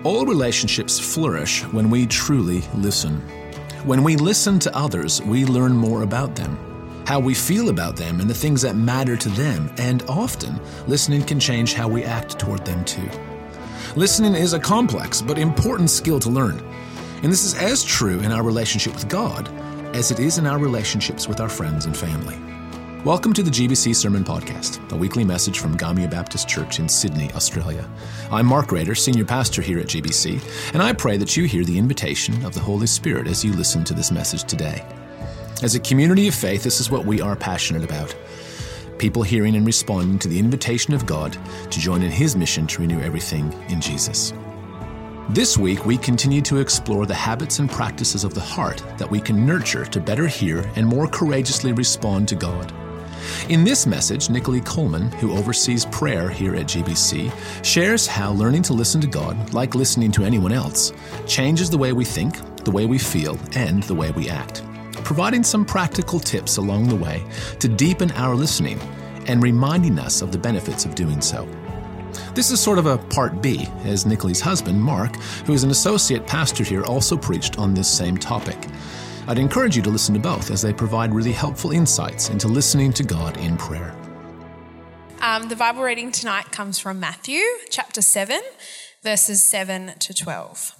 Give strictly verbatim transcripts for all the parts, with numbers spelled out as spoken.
All relationships flourish when we truly listen. When we listen to others, we learn more about them, how we feel about them and the things that matter to them, and often, listening can change how we act toward them too. Listening is a complex but important skill to learn, and this is as true in our relationship with God as it is in our relationships with our friends and family. Welcome to the G B C Sermon Podcast, a weekly message from Gamia Baptist Church in Sydney, Australia. I'm Mark Rader, Senior Pastor here at G B C, and I pray that you hear the invitation of the Holy Spirit as you listen to this message today. As a community of faith, this is what we are passionate about. People hearing and responding to the invitation of God to join in His mission to renew everything in Jesus. This week, we continue to explore the habits and practices of the heart that we can nurture to better hear and more courageously respond to God. In this message, Nicole Coleman, who oversees prayer here at G B C, shares how learning to listen to God, like listening to anyone else, changes the way we think, the way we feel, and the way we act, providing some practical tips along the way to deepen our listening and reminding us of the benefits of doing so. This is sort of a part B, as Nicole's husband, Mark, who is an associate pastor here, also preached on this same topic. I'd encourage you to listen to both as they provide really helpful insights into listening to God in prayer. Um, the Bible reading tonight comes from Matthew chapter seven, verses seven to twelve.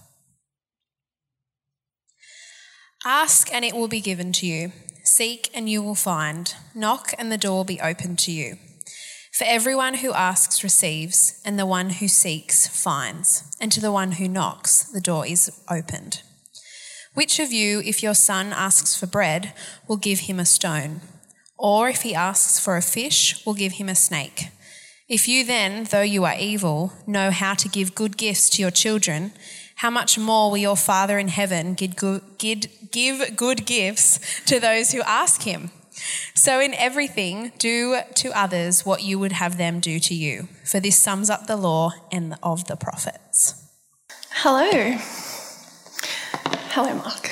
Ask and it will be given to you. Seek and you will find. Knock and the door will be opened to you. For everyone who asks receives, and the one who seeks finds, and to the one who knocks the door is opened. Which of you, if your son asks for bread, will give him a stone? Or if he asks for a fish, will give him a snake? If you then, though you are evil, know how to give good gifts to your children, how much more will your Father in heaven give good gifts to those who ask him? So in everything, do to others what you would have them do to you, for this sums up the law and of the prophets. Hello. Hello, Mark.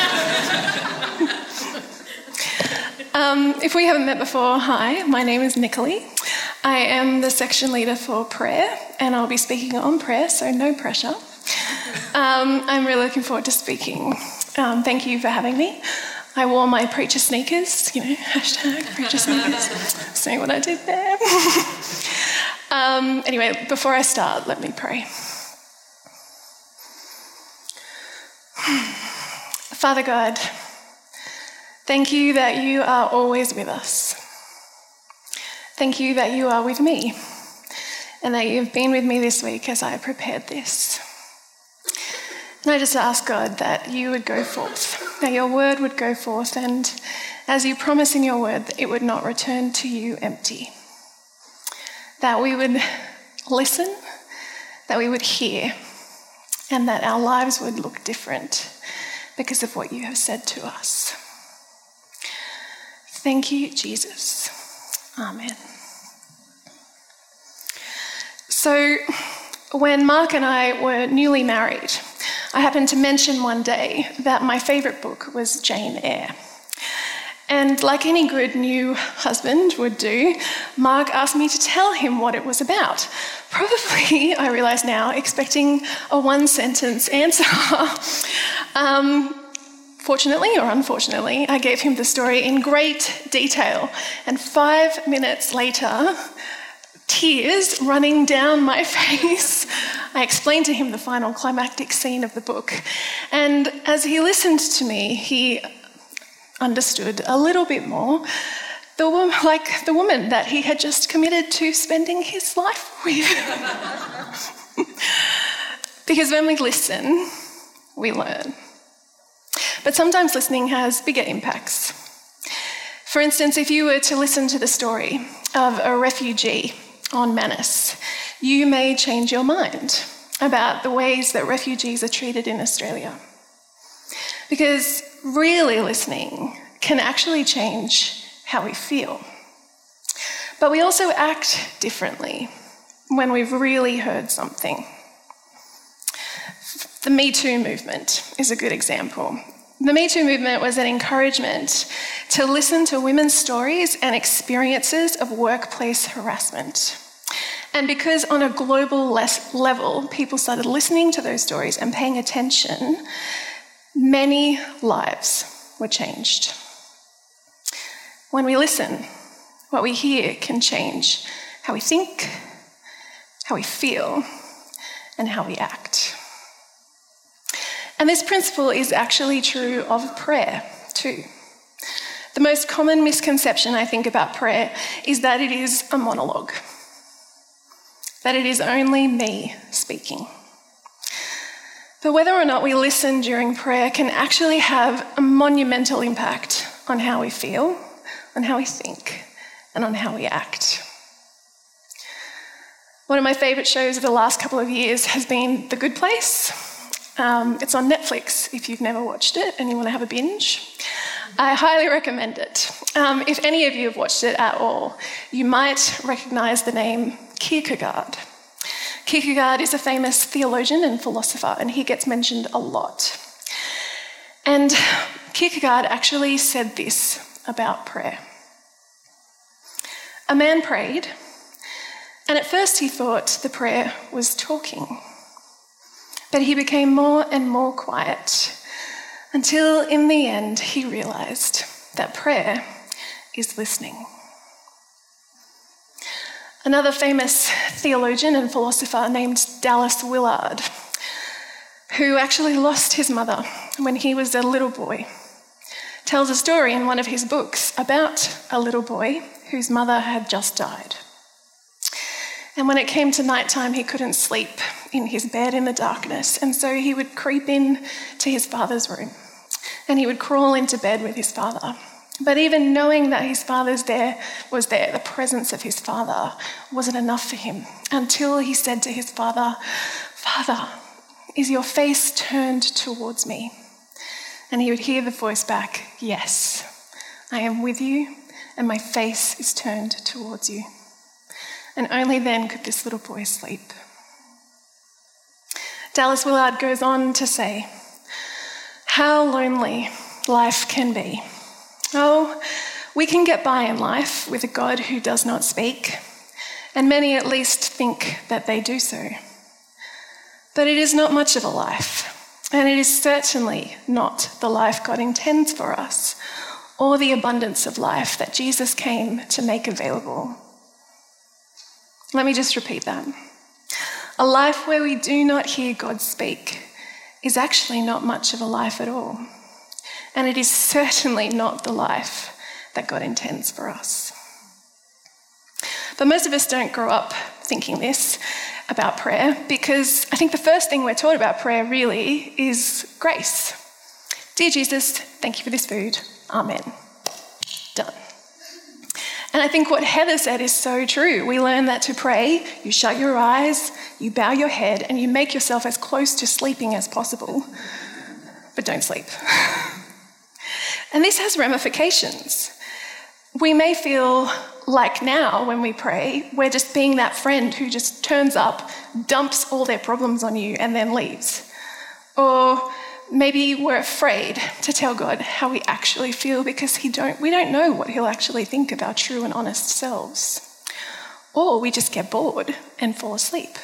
um, if we haven't met before, hi, my name is Nicole. I am the section leader for prayer, and I'll be speaking on prayer, so no pressure. Um, I'm really looking forward to speaking. Um, thank you for having me. I wore my preacher sneakers, you know, hashtag preacher sneakers. See what I did there? um, anyway, before I start, let me pray. Father God, thank you that you are always with us. Thank you that you are with me and that you've been with me this week as I prepared this. And I just ask God that you would go forth, that your word would go forth, and as you promise in your word, that it would not return to you empty. That we would listen, that we would hear, and that our lives would look different because of what you have said to us. Thank you, Jesus. Amen. So, when Mark and I were newly married, I happened to mention one day that my favourite book was Jane Eyre. And like any good new husband would do, Mark asked me to tell him what it was about. Probably, I realise now, expecting a one-sentence answer. um, fortunately or unfortunately, I gave him the story in great detail. And five minutes later, tears running down my face, I explained to him the final climactic scene of the book. And as he listened to me, he understood a little bit more, the woman, like the woman that he had just committed to spending his life with. Because when we listen, we learn. But sometimes listening has bigger impacts. For instance, if you were to listen to the story of a refugee on Manus, you may change your mind about the ways that refugees are treated in Australia. Because really listening can actually change how we feel. But we also act differently when we've really heard something. The Me Too movement is a good example. The Me Too movement was an encouragement to listen to women's stories and experiences of workplace harassment. And because on a global les- level, people started listening to those stories and paying attention, many lives were changed. When we listen, what we hear can change how we think, how we feel, and how we act. And this principle is actually true of prayer too. The most common misconception I think about prayer is that it is a monologue, that it is only me speaking. But whether or not we listen during prayer can actually have a monumental impact on how we feel, on how we think, and on how we act. One of my favourite shows of the last couple of years has been The Good Place. Um, it's on Netflix if you've never watched it and you want to have a binge. I highly recommend it. Um, if any of you have watched it at all, you might recognise the name Kierkegaard. Kierkegaard is a famous theologian and philosopher, and he gets mentioned a lot. And Kierkegaard actually said this about prayer. A man prayed, and at first he thought the prayer was talking. But he became more and more quiet, until in the end he realised that prayer is listening. Another famous theologian and philosopher named Dallas Willard, who actually lost his mother when he was a little boy, tells a story in one of his books about a little boy whose mother had just died. And when it came to nighttime, he couldn't sleep in his bed in the darkness, and so he would creep in to his father's room, and he would crawl into bed with his father. But even knowing that his father's there was there, the presence of his father wasn't enough for him, until he said to his father, "Father, is your face turned towards me?" And he would hear the voice back, "Yes, I am with you, and my face is turned towards you." And only then could this little boy sleep. Dallas Willard goes on to say, "How lonely life can be. Oh, we can get by in life with a God who does not speak, and many at least think that they do so. But it is not much of a life, and it is certainly not the life God intends for us, or the abundance of life that Jesus came to make available." Let me just repeat that. A life where we do not hear God speak is actually not much of a life at all. And it is certainly not the life that God intends for us. But most of us don't grow up thinking this about prayer, because I think the first thing we're taught about prayer really is grace. Dear Jesus, thank you for this food. Amen. Done. And I think what Heather said is so true. We learn that to pray, you shut your eyes, you bow your head, and you make yourself as close to sleeping as possible. But don't sleep. And this has ramifications. We may feel like now when we pray, we're just being that friend who just turns up, dumps all their problems on you, and then leaves. Or maybe we're afraid to tell God how we actually feel because he don't, we don't know what he'll actually think of our true and honest selves. Or we just get bored and fall asleep.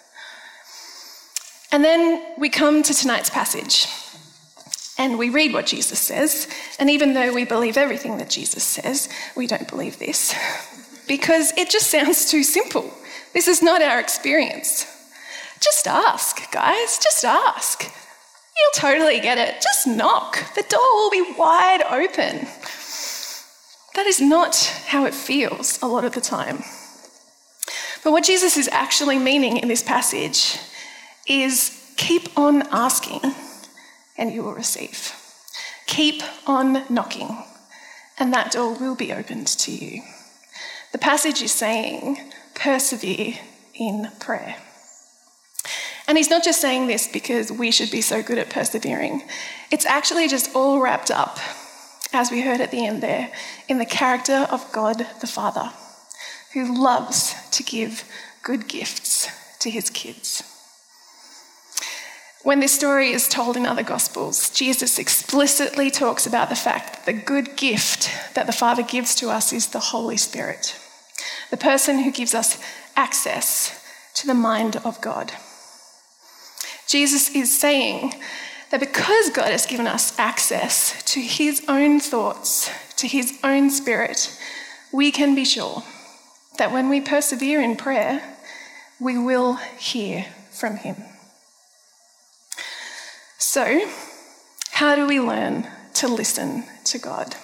And then we come to tonight's passage and we read what Jesus says, and even though we believe everything that Jesus says, we don't believe this because it just sounds too simple. This is not our experience. Just ask, guys, just ask. You'll totally get it. Just knock. The door will be wide open. That is not how it feels a lot of the time. But what Jesus is actually meaning in this passage is keep on asking and you will receive. Keep on knocking and that door will be opened to you. The passage is saying, persevere in prayer. And he's not just saying this because we should be so good at persevering. It's actually just all wrapped up, as we heard at the end there, in the character of God the Father, who loves to give good gifts to his kids. When this story is told in other Gospels, Jesus explicitly talks about the fact that the good gift that the Father gives to us is the Holy Spirit. the person who gives us access to the mind of God. Jesus is saying that because God has given us access to his own thoughts, to his own spirit, we can be sure that when we persevere in prayer, we will hear from him. So, how do we learn to listen to God?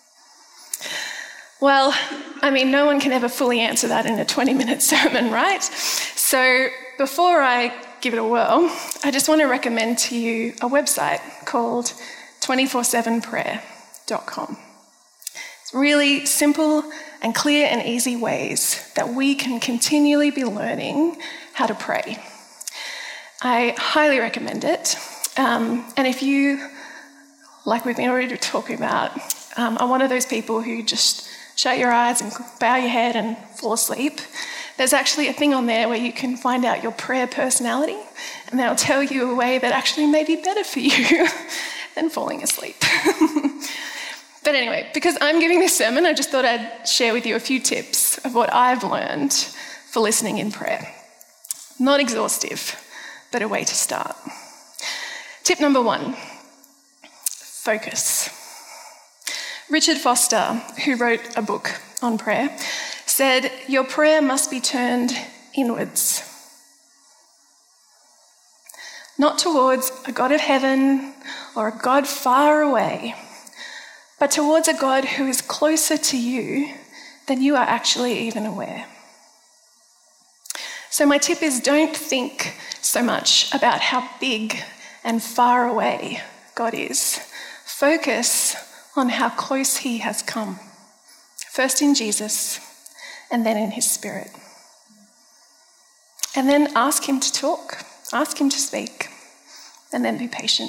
Well, I mean, no one can ever fully answer that in a twenty-minute sermon, right? So before I give it a whirl, I just want to recommend to you a website called two four seven prayer dot com. It's really simple and clear and easy ways that we can continually be learning how to pray. I highly recommend it. Um, and if you, like we've been already talking about, um, are one of those people who just shut your eyes and bow your head and fall asleep, there's actually a thing on there where you can find out your prayer personality, and they'll tell you a way that actually may be better for you than falling asleep. But anyway, because I'm giving this sermon, I just thought I'd share with you a few tips of what I've learned for listening in prayer. Not exhaustive, but a way to start. Tip number one, focus. Richard Foster, who wrote a book on prayer, said, "Your prayer must be turned inwards. Not towards a God of heaven or a God far away, but towards a God who is closer to you than you are actually even aware." So my tip is, don't think so much about how big and far away God is. Focus on how close he has come, first in Jesus and then in his Spirit. And then ask him to talk, ask him to speak, and then be patient.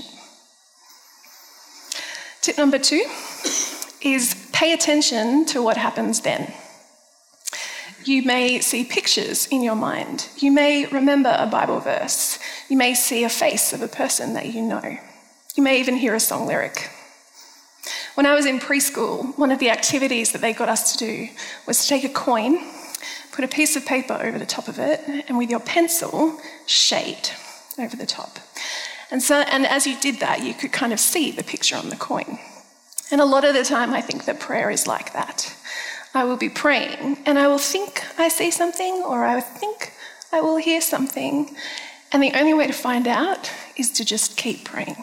Tip number two is pay attention to what happens then. You may see pictures in your mind. You may remember a Bible verse. You may see a face of a person that you know. You may even hear a song lyric. When I was in preschool, one of the activities that they got us to do was to take a coin, put a piece of paper over the top of it, and with your pencil, shade over the top. And so, and as you did that, you could kind of see the picture on the coin. And a lot of the time, I think that prayer is like that. I will be praying, and I will think I see something, or I will think I will hear something, and the only way to find out is to just keep praying.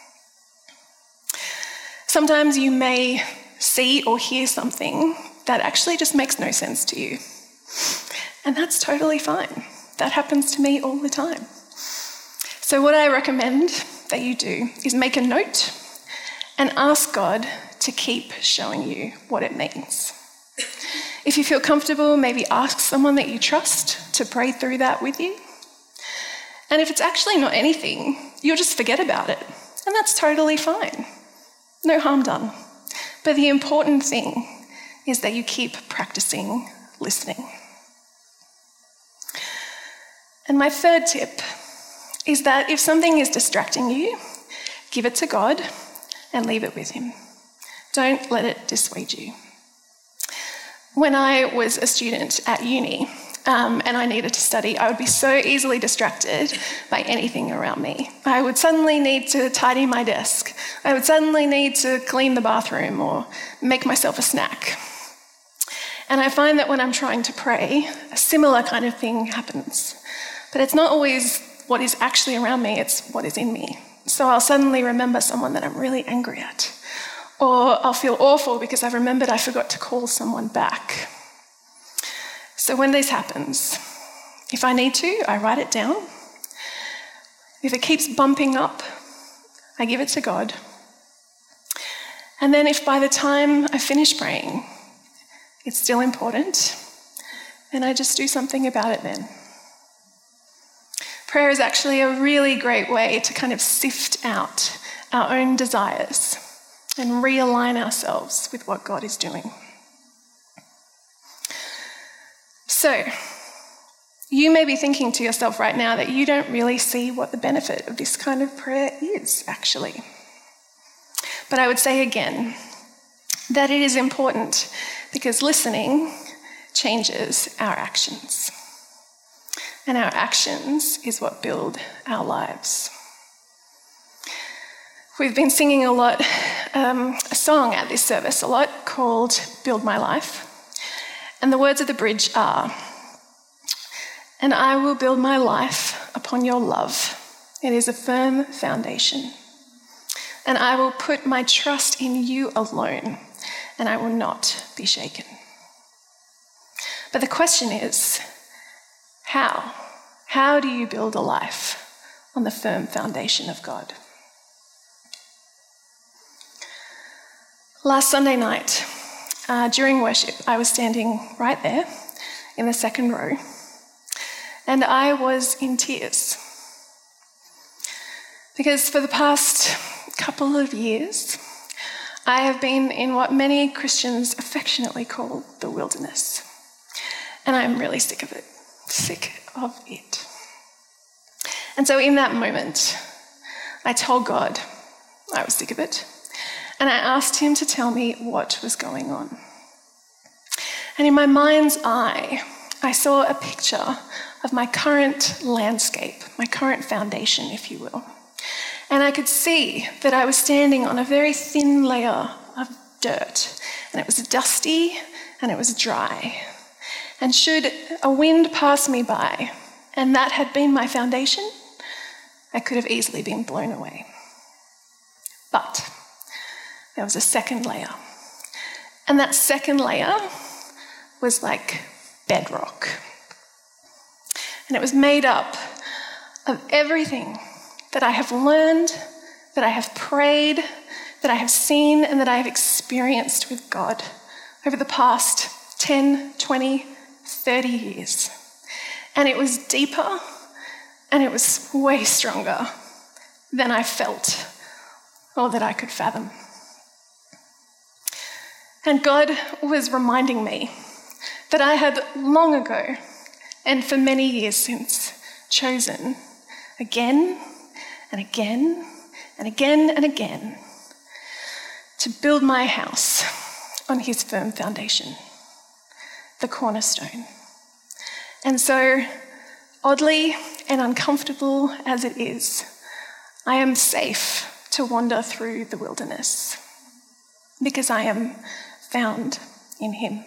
Sometimes you may see or hear something that actually just makes no sense to you, and that's totally fine. That happens to me all the time. So what I recommend that you do is make a note and ask God to keep showing you what it means. If you feel comfortable, maybe ask someone that you trust to pray through that with you. And if it's actually not anything, you'll just forget about it, and that's totally fine. No harm done. But the important thing is that you keep practicing listening. And my third tip is that if something is distracting you, give it to God and leave it with him. Don't let it dissuade you. When I was a student at uni um, and I needed to study, I would be so easily distracted by anything around me. I would suddenly need to tidy my desk. I would suddenly need to clean the bathroom or make myself a snack. And I find that when I'm trying to pray, a similar kind of thing happens. But it's not always what is actually around me, it's what is in me. So I'll suddenly remember someone that I'm really angry at. Or I'll feel awful because I've remembered I forgot to call someone back. So when this happens, if I need to, I write it down. If it keeps bumping up, I give it to God. And then if by the time I finish praying, it's still important, then I just do something about it then. Prayer is actually a really great way to kind of sift out our own desires and realign ourselves with what God is doing. So, you may be thinking to yourself right now that you don't really see what the benefit of this kind of prayer is, actually. But I would say again that it is important because listening changes our actions. And our actions is what build our lives. We've been singing a lot, um, a song at this service a lot called Build My Life. And the words of the bridge are, "And I will build my life upon your love. It is a firm foundation. And I will put my trust in you alone, and I will not be shaken." But the question is, how? How do you build a life on the firm foundation of God? Last Sunday night, uh, during worship, I was standing right there in the second row, and I was in tears. Because for the past couple of years, I have been in what many Christians affectionately call the wilderness. And I'm really sick of it, sick of it. And so in that moment, I told God I was sick of it, and I asked him to tell me what was going on. And in my mind's eye, I saw a picture of my current landscape, my current foundation, if you will. And I could see that I was standing on a very thin layer of dirt, and it was dusty and it was dry. And should a wind pass me by, and that had been my foundation, I could have easily been blown away. But there was a second layer. And that second layer was like bedrock. And it was made up of everything that I have learned, that I have prayed, that I have seen, and that I have experienced with God over the past ten, twenty, thirty years. And it was deeper, and it was way stronger than I felt or that I could fathom. And God was reminding me that I had long ago, and for many years since, chosen again and again and again and again to build my house on his firm foundation, the cornerstone. And so, oddly and uncomfortable as it is, I am safe to wander through the wilderness because I am found in him.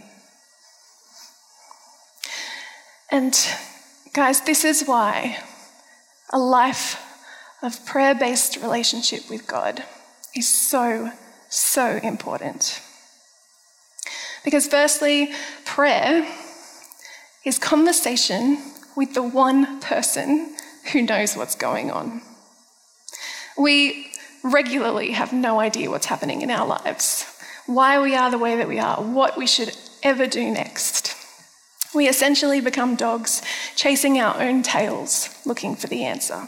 And guys, this is why a life of prayer-based relationship with God is so, so important. Because firstly, prayer is conversation with the one person who knows what's going on. We regularly have no idea what's happening in our lives, why we are the way that we are, what we should ever do next. We essentially become dogs chasing our own tails, looking for the answer.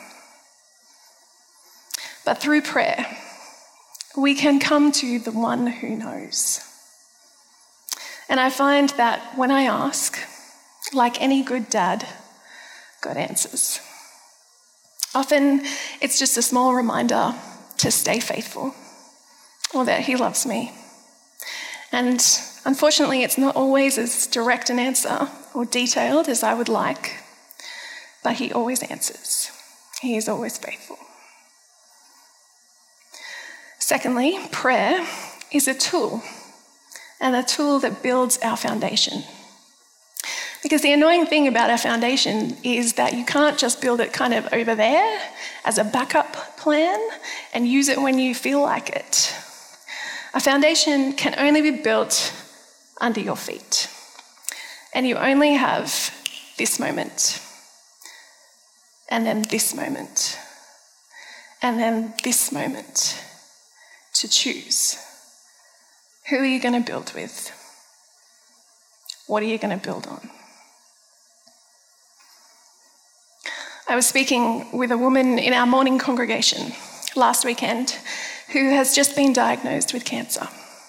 But through prayer, we can come to the one who knows. And I find that when I ask, like any good dad, God answers. Often it's just a small reminder to stay faithful, or that he loves me. And unfortunately, it's not always as direct an answer or detailed as I would like, but he always answers. He is always faithful. Secondly, prayer is a tool, and a tool that builds our foundation. Because the annoying thing about our foundation is that you can't just build it kind of over there as a backup plan and use it when you feel like it. A foundation can only be built under your feet. And you only have this moment, and then this moment, and then this moment to choose. Who are you going to build with? What are you going to build on? I was speaking with a woman in our morning congregation last weekend who has just been diagnosed with cancer.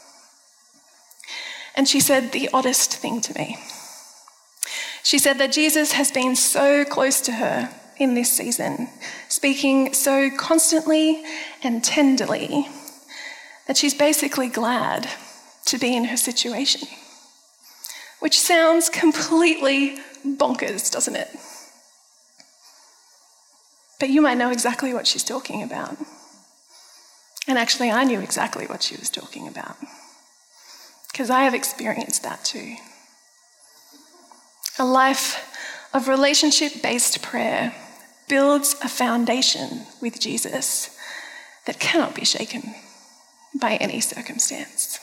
And she said the oddest thing to me. She said that Jesus has been so close to her in this season, speaking so constantly and tenderly, that she's basically glad to be in her situation. which sounds completely bonkers, doesn't it? But you might know exactly what she's talking about. And actually, I knew exactly what she was talking about, because I have experienced that too. A life of relationship-based prayer builds a foundation with Jesus that cannot be shaken by any circumstance.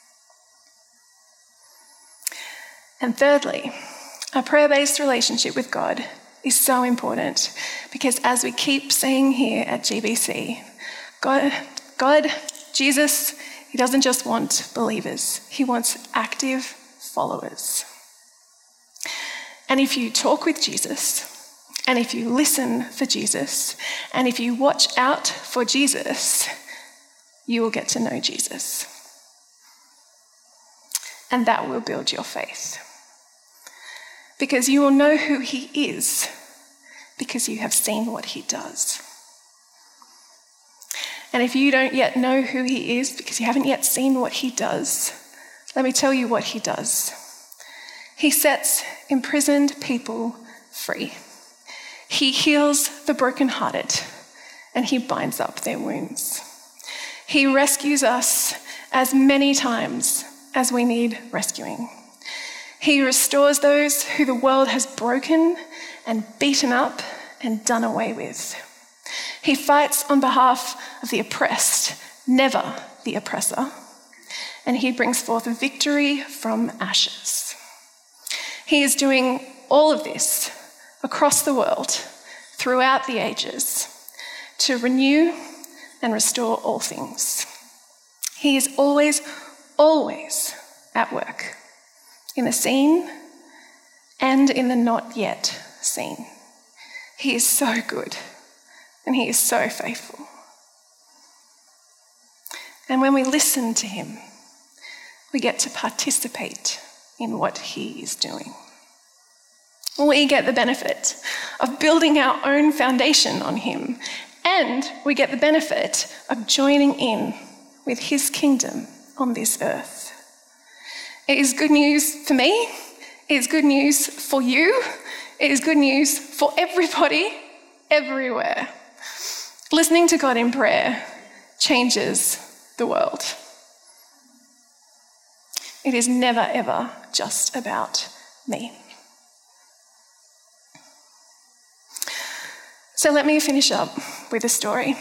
And thirdly, a prayer-based relationship with God is so important because, as we keep saying here at G B C, God, God, Jesus, he doesn't just want believers, he wants active followers. And if you talk with Jesus, and if you listen for Jesus, and if you watch out for Jesus, you will get to know Jesus. And that will build your faith. Because you will know who he is, because you have seen what he does. And if you don't yet know who he is, because you haven't yet seen what he does, let me tell you what he does. He sets imprisoned people free. He heals the brokenhearted, and he binds up their wounds. He rescues us as many times as we need rescuing. He restores those who the world has broken and beaten up and done away with. He fights on behalf of the oppressed, never the oppressor, and he brings forth victory from ashes. He is doing all of this across the world, throughout the ages, to renew and restore all things. He is always, always at work, in the seen and in the not yet seen. He is so good, and he is so faithful. And when we listen to him, we get to participate in what he is doing. We get the benefit of building our own foundation on him, and we get the benefit of joining in with his kingdom on this earth. It is good news for me, it is good news for you, it is good news for everybody, everywhere. Listening to God in prayer changes the world. It is never, ever just about me. So let me finish up with a story.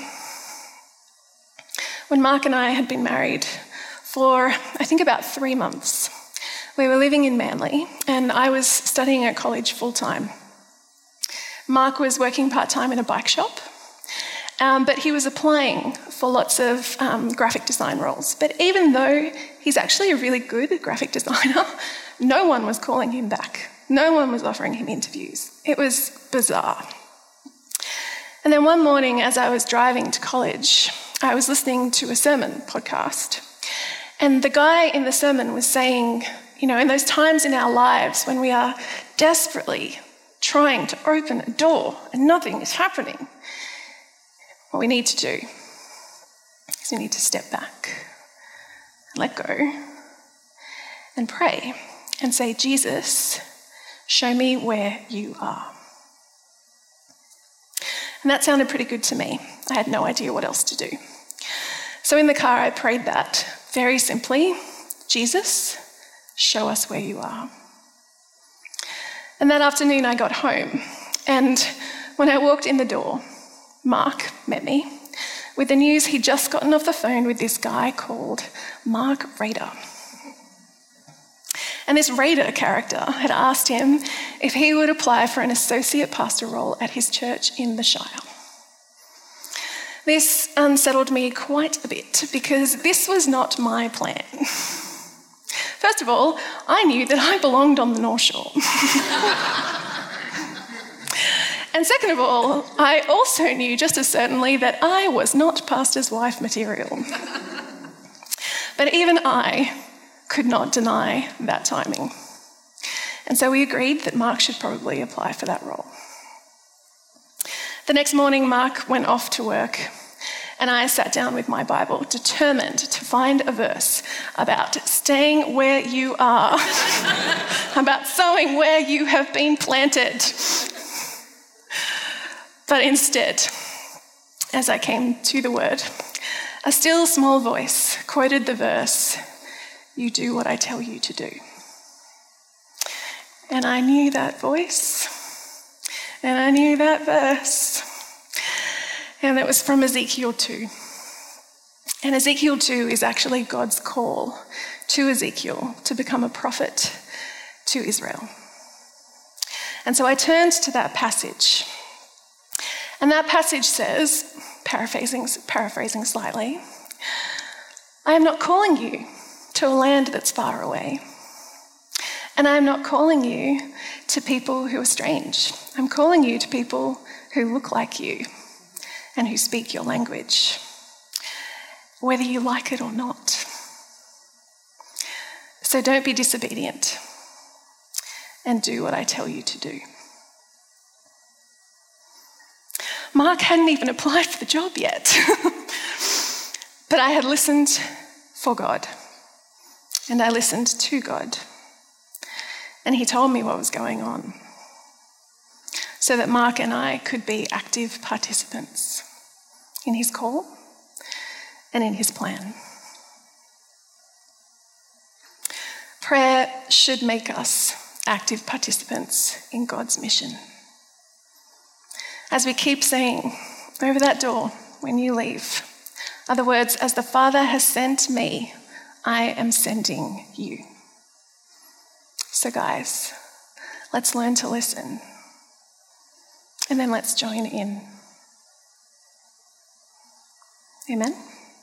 When Mark and I had been married for, I think, about three months, we were living in Manly, and I was studying at college full-time. Mark was working part-time in a bike shop, um, but he was applying for lots of um, graphic design roles. But even though he's actually a really good graphic designer, no one was calling him back. No one was offering him interviews. It was bizarre. And then one morning, as I was driving to college, I was listening to a sermon podcast. And the guy in the sermon was saying, you know, in those times in our lives when we are desperately trying to open a door and nothing is happening, what we need to do is we need to step back, let go, and pray and say, Jesus, show me where you are. And that sounded pretty good to me. I had no idea what else to do. So in the car, I prayed that very simply, Jesus, show us where you are. And that afternoon, I got home. And when I walked in the door, Mark met me with the news he'd just gotten off the phone with this guy called Mark Rader. And this Rader character had asked him if he would apply for an associate pastor role at his church in the Shire. This unsettled me quite a bit because this was not my plan. First of all, I knew that I belonged on the North Shore. And second of all, I also knew just as certainly that I was not pastor's wife material. But even I could not deny that timing. And so we agreed that Mark should probably apply for that role. The next morning, Mark went off to work, and I sat down with my Bible, determined to find a verse about staying where you are, about sowing where you have been planted. But instead, as I came to the word, a still small voice quoted the verse, "You do what I tell you to do." And I knew that voice, and I knew that verse, and it was from Ezekiel two. And Ezekiel two is actually God's call to Ezekiel to become a prophet to Israel. And so I turned to that passage. And that passage says, paraphrasing, paraphrasing slightly, "I am not calling you to a land that's far away. And I am not calling you to people who are strange. I'm calling you to people who look like you and who speak your language, whether you like it or not. So don't be disobedient and do what I tell you to do." Mark hadn't even applied for the job yet. But I had listened for God, and I listened to God. And he told me what was going on, so that Mark and I could be active participants in his call and in his plan. Prayer should make us active participants in God's mission. As we keep saying, over that door when you leave, are the words, "As the Father has sent me, I am sending you." So guys, let's learn to listen, and then let's join in. Amen?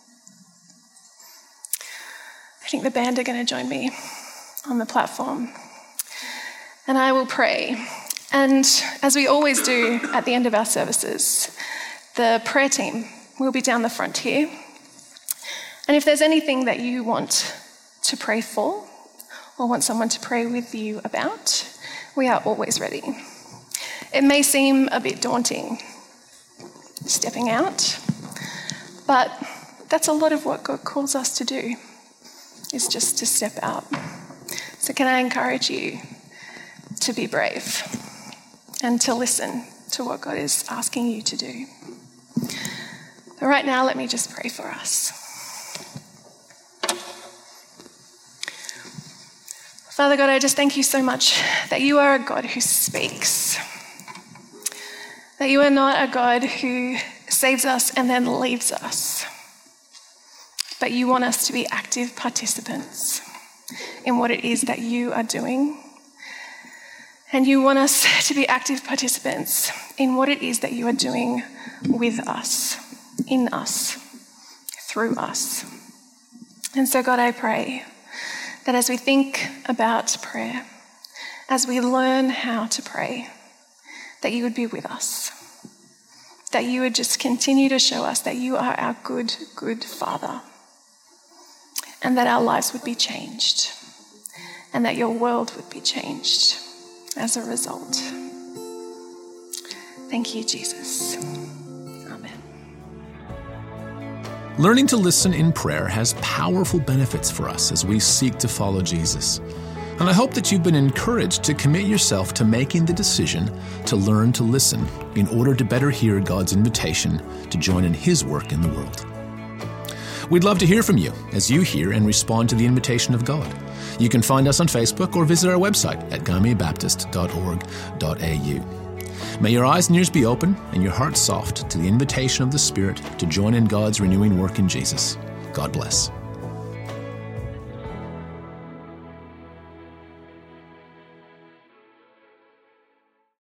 I think the band are going to join me on the platform, and I will pray. And as we always do at the end of our services, the prayer team will be down the front here. And if there's anything that you want to pray for or want someone to pray with you about, we are always ready. It may seem a bit daunting stepping out, but that's a lot of what God calls us to do, is just to step out. So can I encourage you to be brave and to listen to what God is asking you to do. But right now, let me just pray for us. Father God, I just thank you so much that you are a God who speaks, that you are not a God who saves us and then leaves us, but you want us to be active participants in what it is that you are doing. And you want us to be active participants in what it is that you are doing with us, in us, through us. And so, God, I pray that as we think about prayer, as we learn how to pray, that you would be with us, that you would just continue to show us that you are our good, good Father, and that our lives would be changed, and that your world would be changed as a result. Thank you, Jesus. Amen. Learning to listen in prayer has powerful benefits for us as we seek to follow Jesus. And I hope that you've been encouraged to commit yourself to making the decision to learn to listen in order to better hear God's invitation to join in His work in the world. We'd love to hear from you as you hear and respond to the invitation of God. You can find us on Facebook or visit our website at gymea baptist dot org dot a u. May your eyes and ears be open and your heart soft to the invitation of the Spirit to join in God's renewing work in Jesus. God bless.